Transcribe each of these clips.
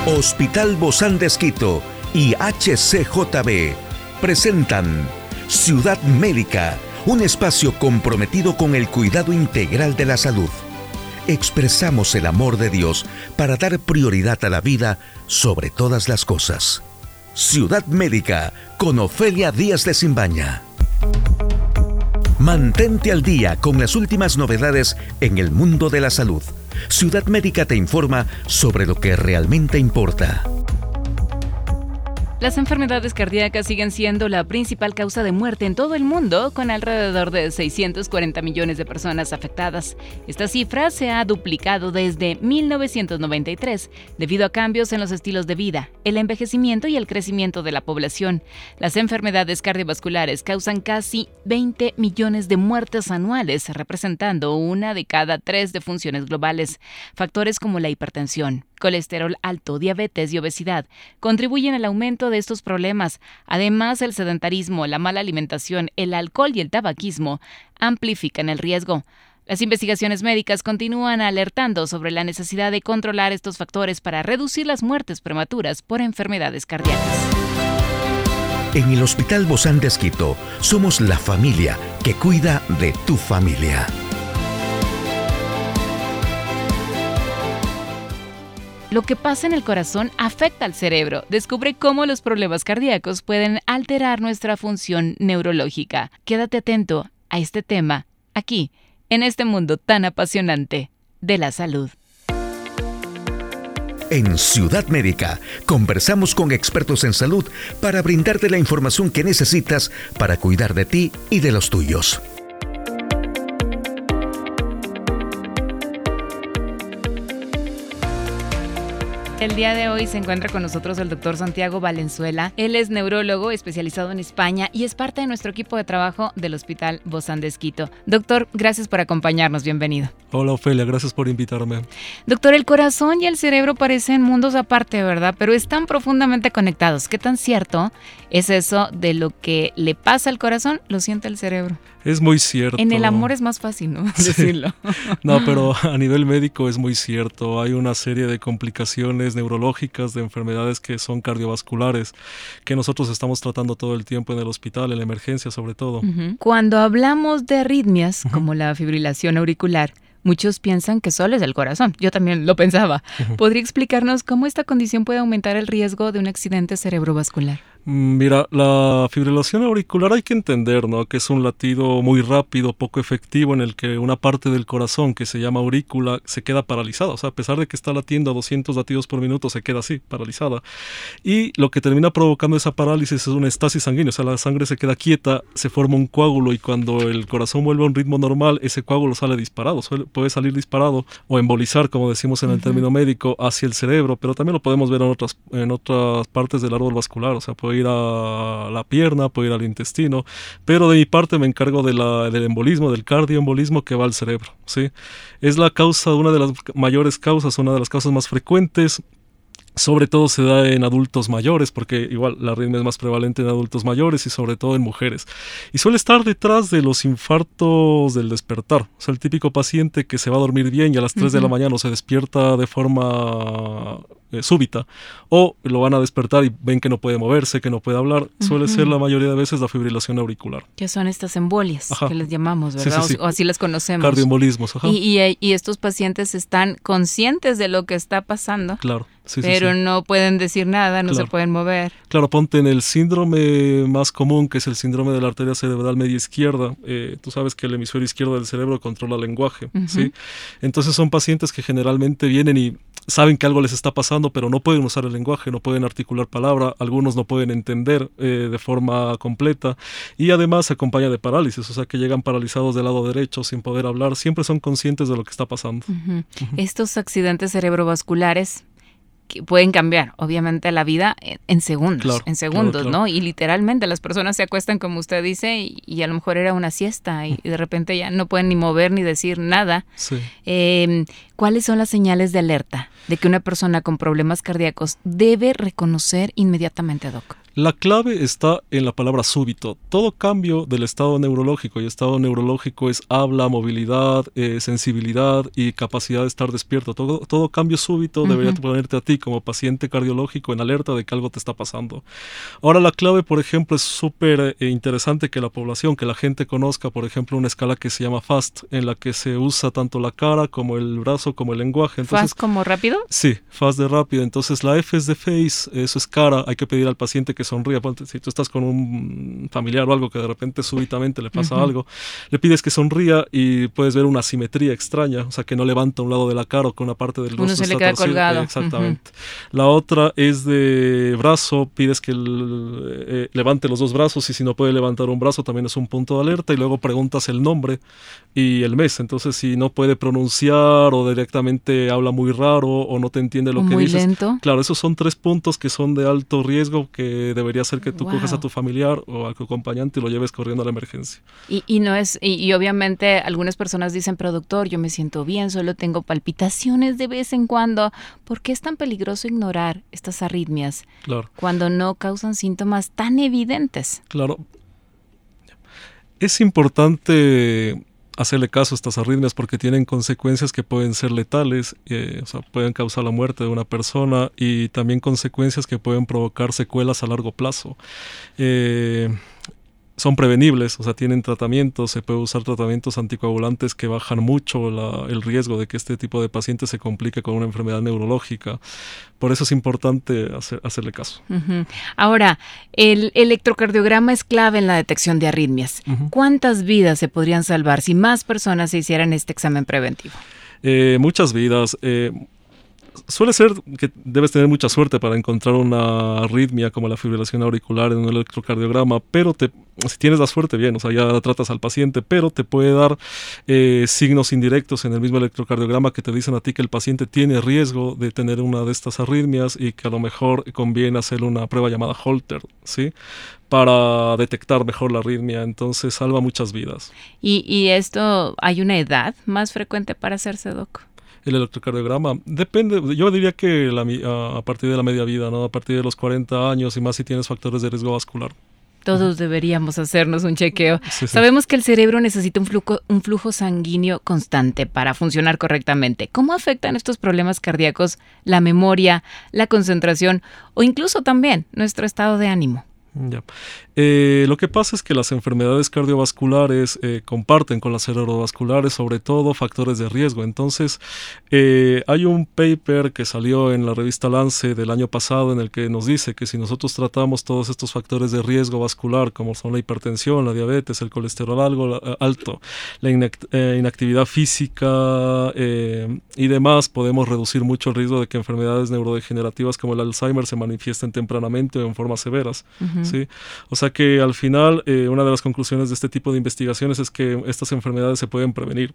Hospital Bozán de Esquito y HCJB presentan Ciudad Médica, un espacio comprometido con el cuidado integral de la salud. Expresamos el amor de Dios para dar prioridad a la vida sobre todas las cosas. Ciudad Médica con Ofelia Díaz de Simbaña. Mantente al día con las últimas novedades en el mundo de la salud. Ciudad Médica te informa sobre lo que realmente importa. Las enfermedades cardíacas siguen siendo la principal causa de muerte en todo el mundo, con alrededor de 640 millones de personas afectadas. Esta cifra se ha duplicado desde 1993 debido a cambios en los estilos de vida, el envejecimiento y el crecimiento de la población. Las enfermedades cardiovasculares causan casi 20 millones de muertes anuales, representando 1 de cada 3 defunciones globales. Factores como la hipertensión, colesterol alto, diabetes y obesidad contribuyen al aumento de estos problemas. Además, el sedentarismo, la mala alimentación, el alcohol y el tabaquismo amplifican el riesgo. Las investigaciones médicas continúan alertando sobre la necesidad de controlar estos factores para reducir las muertes prematuras por enfermedades cardíacas. En el Hospital Bozán de Esquito somos la familia que cuida de tu familia. Lo que pasa en el corazón afecta al cerebro. Descubre cómo los problemas cardíacos pueden alterar nuestra función neurológica. Quédate atento a este tema, aquí, en este mundo tan apasionante de la salud. En Ciudad Médica, conversamos con expertos en salud para brindarte la información que necesitas para cuidar de ti y de los tuyos. El día de hoy se encuentra con nosotros el doctor Santiago Valenzuela. Él es neurólogo especializado en España y es parte de nuestro equipo de trabajo del Hospital Bozán de Esquito. Doctor, gracias por acompañarnos. Bienvenido. Hola, Ofelia. Gracias por invitarme. Doctor, el corazón y el cerebro parecen mundos aparte, ¿verdad? Pero están profundamente conectados. ¿Qué tan cierto es eso de lo que le pasa al corazón, lo siente el cerebro? Es muy cierto. En el amor es más fácil, ¿no? Sí. Decirlo. No, pero a nivel médico es muy cierto. Hay una serie de complicaciones neurológicas, de enfermedades que son cardiovasculares, que nosotros estamos tratando todo el tiempo en el hospital, en la emergencia sobre todo. Cuando hablamos de arritmias, como la fibrilación auricular, muchos piensan que solo es el corazón. Yo también lo pensaba. ¿Podría explicarnos cómo esta condición puede aumentar el riesgo de un accidente cerebrovascular? Mira, la fibrilación auricular hay que entender, ¿no? Que es un latido muy rápido, poco efectivo, en el que una parte del corazón que se llama aurícula se queda paralizada. O sea, a pesar de que está latiendo a 200 latidos por minuto, se queda así, paralizada. Y lo que termina provocando esa parálisis es una estasis sanguínea. O sea, la sangre se queda quieta, se forma un coágulo y cuando el corazón vuelve a un ritmo normal, ese coágulo sale disparado. Puede salir disparado o embolizar, como decimos en el término médico, hacia el cerebro, pero también lo podemos ver en otras partes del árbol vascular. O sea, puede ir a la pierna, puede ir al intestino, pero de mi parte me encargo del embolismo, del cardioembolismo que va al cerebro, ¿sí? Es la causa, una de las mayores causas, una de las causas más frecuentes. Sobre todo se da en adultos mayores, porque igual la arritmia es más prevalente en adultos mayores y sobre todo en mujeres. Y suele estar detrás de los infartos del despertar. O sea, el típico paciente que se va a dormir bien y a las 3 de la mañana se despierta de forma súbita, o lo van a despertar y ven que no puede moverse, que no puede hablar. Suele ser la mayoría de veces la fibrilación auricular. Que son estas embolias, que les llamamos, ¿verdad? Sí. O así las conocemos. Cardioembolismos, ajá. Y estos pacientes están conscientes de lo que está pasando. Claro. Pero no pueden decir nada, no se pueden mover. Claro, ponte en el síndrome más común, que es el síndrome de la arteria cerebral media izquierda. Tú sabes que el hemisferio izquierdo del cerebro controla el lenguaje, ¿sí? Entonces son pacientes que generalmente vienen y saben que algo les está pasando, pero no pueden usar el lenguaje, no pueden articular palabra, algunos no pueden entender de forma completa, y además se acompaña de parálisis, o sea que llegan paralizados del lado derecho sin poder hablar, siempre son conscientes de lo que está pasando. Estos accidentes cerebrovasculares que pueden cambiar, obviamente, la vida en segundos, claro. ¿no? Y literalmente las personas se acuestan, como usted dice, y a lo mejor era una siesta y de repente ya no pueden ni mover ni decir nada. Sí. ¿Cuáles son las señales de alerta de que una persona con problemas cardíacos debe reconocer inmediatamente, Doc? La clave está en la palabra súbito. Todo cambio del estado neurológico, y estado neurológico es habla, movilidad, sensibilidad y capacidad de estar despierto. Todo cambio súbito debería ponerte a ti como paciente cardiológico en alerta de que algo te está pasando. Ahora, la clave, por ejemplo, es súper interesante que la población, que la gente conozca, por ejemplo, una escala que se llama FAST, en la que se usa tanto la cara como el brazo como el lenguaje. Entonces, ¿FAST como rápido? Sí, FAST de rápido. Entonces, la F es de face, eso es cara. Hay que pedir al paciente que sonría. Si tú estás con un familiar o algo que de repente súbitamente le pasa algo, le pides que sonría y puedes ver una asimetría extraña, o sea, que no levanta un lado de la cara o que una parte del rostro uno se está le queda torcida. colgado. Exactamente. La otra es de brazo, pides que levante los dos brazos, y si no puede levantar un brazo también es un punto de alerta, y luego preguntas el nombre y el mes. Entonces, si no puede pronunciar o directamente habla muy raro o no te entiende lo que muy dices. Lento. Claro, esos son 3 puntos que son de alto riesgo, que debería ser que tú cojas a tu familiar o a tu acompañante y lo lleves corriendo a la emergencia. Y obviamente algunas personas dicen, pero doctor, yo me siento bien, solo tengo palpitaciones de vez en cuando. ¿Por qué es tan peligroso ignorar estas arritmias cuando no causan síntomas tan evidentes? Claro. Es importante hacerle caso a estas arritmias porque tienen consecuencias que pueden ser letales, o sea, pueden causar la muerte de una persona, y también consecuencias que pueden provocar secuelas a largo plazo. Son prevenibles, o sea, tienen tratamientos, se puede usar tratamientos anticoagulantes que bajan mucho el riesgo de que este tipo de paciente se complique con una enfermedad neurológica. Por eso es importante hacerle caso. Ahora, el electrocardiograma es clave en la detección de arritmias. ¿Cuántas vidas se podrían salvar si más personas se hicieran este examen preventivo? Muchas vidas. Suele ser que debes tener mucha suerte para encontrar una arritmia como la fibrilación auricular en un electrocardiograma, pero si tienes la suerte, bien, o sea, ya tratas al paciente, pero te puede dar signos indirectos en el mismo electrocardiograma que te dicen a ti que el paciente tiene riesgo de tener una de estas arritmias y que a lo mejor conviene hacer una prueba llamada Holter, ¿sí?, para detectar mejor la arritmia. Entonces salva muchas vidas. ¿Y esto, hay una edad más frecuente para hacerse, doc? El electrocardiograma depende, yo diría que a partir de la media vida, ¿no? A partir de los 40 años y más si tienes factores de riesgo vascular. Todos deberíamos hacernos un chequeo. Sí. Sabemos que el cerebro necesita un flujo sanguíneo constante para funcionar correctamente. ¿Cómo afectan estos problemas cardíacos la memoria, la concentración o incluso también nuestro estado de ánimo? Ya. Lo que pasa es que las enfermedades cardiovasculares comparten con las cerebrovasculares sobre todo factores de riesgo. Entonces, hay un paper que salió en la revista Lancet del año pasado en el que nos dice que si nosotros tratamos todos estos factores de riesgo vascular, como son la hipertensión, la diabetes, el colesterol alto, la inactividad física y demás, podemos reducir mucho el riesgo de que enfermedades neurodegenerativas como el Alzheimer se manifiesten tempranamente o en formas severas. ¿Sí? O sea que al final una de las conclusiones de este tipo de investigaciones es que estas enfermedades se pueden prevenir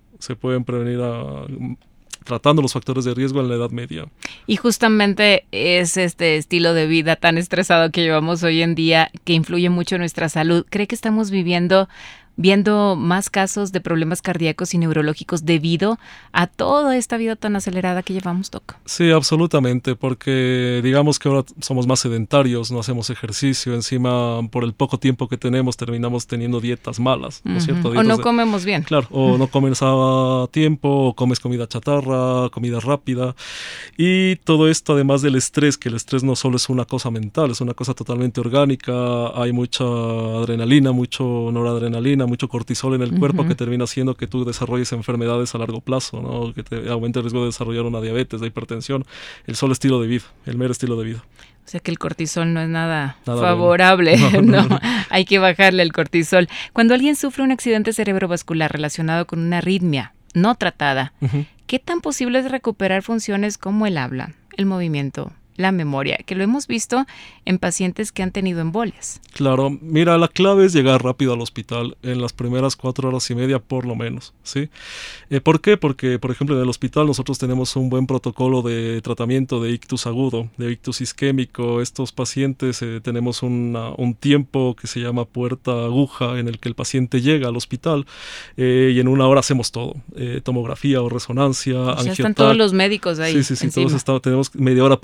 tratando los factores de riesgo en la edad media. Y justamente es este estilo de vida tan estresado que llevamos hoy en día que influye mucho en nuestra salud. ¿Cree que estamos viendo más casos de problemas cardíacos y neurológicos debido a toda esta vida tan acelerada que llevamos, doc? Sí, absolutamente, porque digamos que ahora somos más sedentarios, no hacemos ejercicio, encima por el poco tiempo que tenemos terminamos teniendo dietas malas, ¿no es cierto? O no comemos bien. Claro, o no comes a tiempo, o comes comida chatarra, comida rápida, y todo esto además del estrés, que el estrés no solo es una cosa mental, es una cosa totalmente orgánica, hay mucha adrenalina, mucho noradrenalina, mucho cortisol en el cuerpo que termina haciendo que tú desarrolles enfermedades a largo plazo, ¿no? Que te aumente el riesgo de desarrollar una diabetes, de hipertensión, el solo estilo de vida, el mero estilo de vida. O sea que el cortisol no es nada favorable, no, hay que bajarle el cortisol. Cuando alguien sufre un accidente cerebrovascular relacionado con una arritmia no tratada, ¿qué tan posible es recuperar funciones como el habla, el movimiento, la memoria, que lo hemos visto en pacientes que han tenido embolias? Claro, mira, la clave es llegar rápido al hospital en las primeras 4 horas y media por lo menos, ¿sí? ¿Por qué? Porque, por ejemplo, en el hospital nosotros tenemos un buen protocolo de tratamiento de ictus agudo, de ictus isquémico. Estos pacientes tenemos un tiempo que se llama puerta aguja en el que el paciente llega al hospital y en 1 hora hacemos todo, tomografía o resonancia, ya están todos los médicos ahí. Sí, todos tenemos media hora para llegar al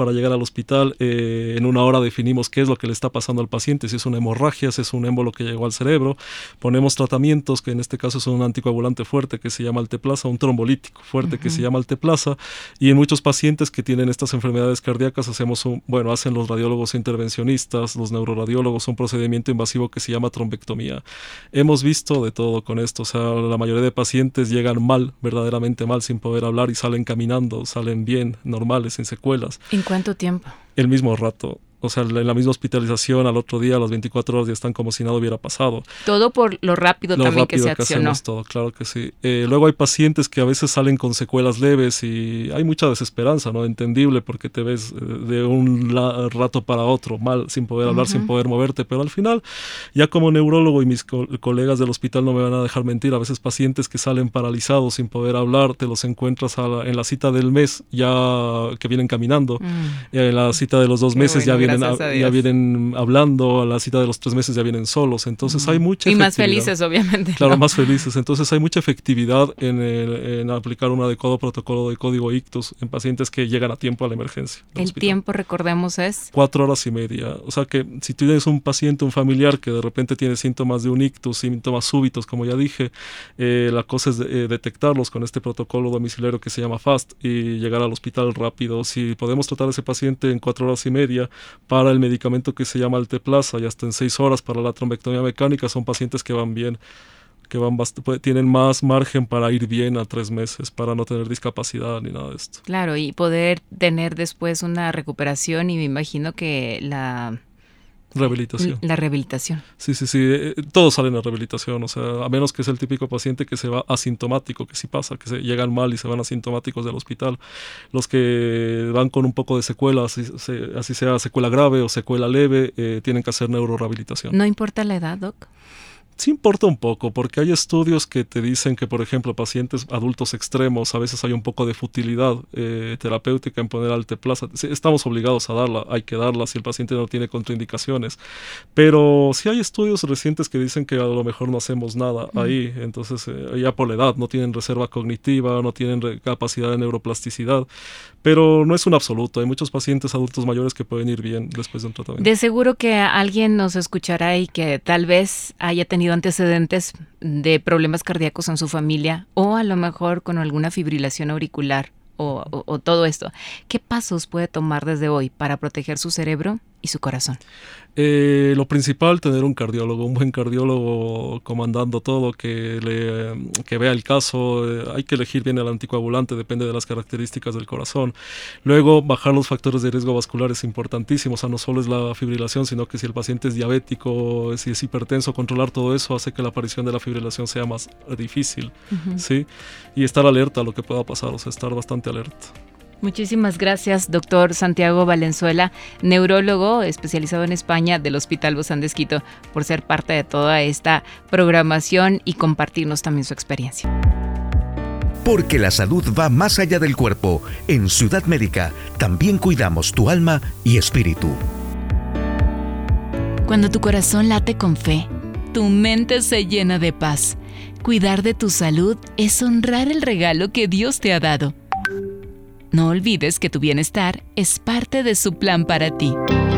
hospital, en una hora definimos qué es lo que le está pasando al paciente, si es una hemorragia, si es un émbolo que llegó al cerebro. Ponemos tratamientos, que en este caso es un anticoagulante fuerte que se llama alteplasa, un trombolítico fuerte que se llama alteplasa, y en muchos pacientes que tienen estas enfermedades cardíacas hacen los radiólogos intervencionistas, los neuroradiólogos, un procedimiento invasivo que se llama trombectomía. Hemos visto de todo con esto, o sea, la mayoría de pacientes llegan mal, verdaderamente mal, sin poder hablar y salen caminando, salen bien, normales, sin secuelas. ¿En cuánto tiempo? El mismo rato. O sea, en la misma hospitalización, al otro día, a las 24 horas ya están como si nada hubiera pasado. Todo por lo rápido también que se accionó. Hacemos todo, claro que sí. Luego hay pacientes que a veces salen con secuelas leves y hay mucha desesperanza, ¿no? Entendible, porque te ves de un rato para otro mal, sin poder hablar, sin poder moverte, pero al final, ya como neurólogo y mis colegas del hospital no me van a dejar mentir, a veces pacientes que salen paralizados sin poder hablar, te los encuentras en la cita del mes ya que vienen caminando, en la cita de los 2 meses ya vienen hablando, a la cita de los 3 meses ya vienen solos, entonces hay mucha efectividad. Y más felices, obviamente. Claro, más felices, entonces hay mucha efectividad en aplicar un adecuado protocolo de código ictus en pacientes que llegan a tiempo a la emergencia. El tiempo, recordemos, es 4 horas y media, o sea que si tú tienes un paciente, un familiar que de repente tiene síntomas de un ictus, síntomas súbitos, como ya dije, la cosa es detectarlos con este protocolo domiciliario que se llama FAST y llegar al hospital rápido. Si podemos tratar a ese paciente en 4 horas y media, para el medicamento que se llama alteplasa y hasta en 6 horas para la trombectomía mecánica, son pacientes que van bien, tienen más margen para ir bien a 3 meses, para no tener discapacidad ni nada de esto. Claro, y poder tener después una recuperación, y me imagino que la rehabilitación. Sí. Todos salen a rehabilitación, o sea, a menos que es el típico paciente que se va asintomático, que sí pasa, que se llegan mal y se van asintomáticos del hospital. Los que van con un poco de secuela, así sea secuela grave o secuela leve, tienen que hacer neurorehabilitación. ¿No importa la edad, Doc? Sí importa un poco, porque hay estudios que te dicen que, por ejemplo, pacientes adultos extremos, a veces hay un poco de futilidad terapéutica en poner alteplasa. Estamos obligados a darla, hay que darla si el paciente no tiene contraindicaciones. Pero sí hay estudios recientes que dicen que a lo mejor no hacemos nada ahí. Entonces, ya por la edad, no tienen reserva cognitiva, no tienen capacidad de neuroplasticidad. Pero no es un absoluto. Hay muchos pacientes adultos mayores que pueden ir bien después de un tratamiento. De seguro que alguien nos escuchará y que tal vez haya tenido antecedentes de problemas cardíacos en su familia, o a lo mejor con alguna fibrilación auricular o todo esto. ¿Qué pasos puede tomar desde hoy para proteger su cerebro y su corazón? Lo principal, tener un cardiólogo, un buen cardiólogo comandando todo, que vea el caso. Hay que elegir bien el anticoagulante, depende de las características del corazón. Luego, bajar los factores de riesgo vascular es importantísimo, o sea, no solo es la fibrilación, sino que si el paciente es diabético, si es hipertenso, controlar todo eso hace que la aparición de la fibrilación sea más difícil, ¿sí? Y estar alerta a lo que pueda pasar, o sea, estar bastante alerta. Muchísimas gracias, doctor Santiago Valenzuela, neurólogo especializado en España del Hospital Bozán de Esquito, por ser parte de toda esta programación y compartirnos también su experiencia. Porque la salud va más allá del cuerpo. En Ciudad Médica también cuidamos tu alma y espíritu. Cuando tu corazón late con fe, tu mente se llena de paz. Cuidar de tu salud es honrar el regalo que Dios te ha dado. No olvides que tu bienestar es parte de su plan para ti.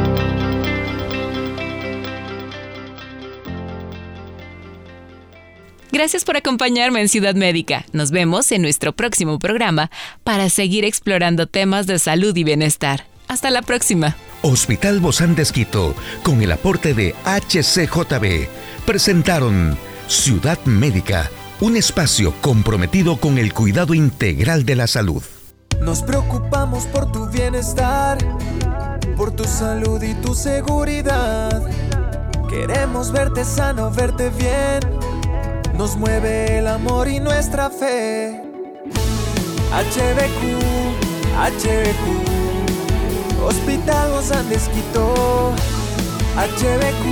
Gracias por acompañarme en Ciudad Médica. Nos vemos en nuestro próximo programa para seguir explorando temas de salud y bienestar. Hasta la próxima. Hospital Bozán de Esquito, con el aporte de HCJB, presentaron Ciudad Médica, un espacio comprometido con el cuidado integral de la salud. Nos preocupamos por tu bienestar, por tu salud y tu seguridad. Queremos verte sano, verte bien. Nos mueve el amor y nuestra fe. HBQ, Hospital Bozán de Esquito. HBQ,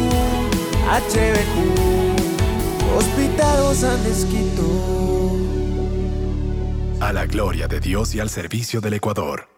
Hospital Bozán de Esquito. A la gloria de Dios y al servicio del Ecuador.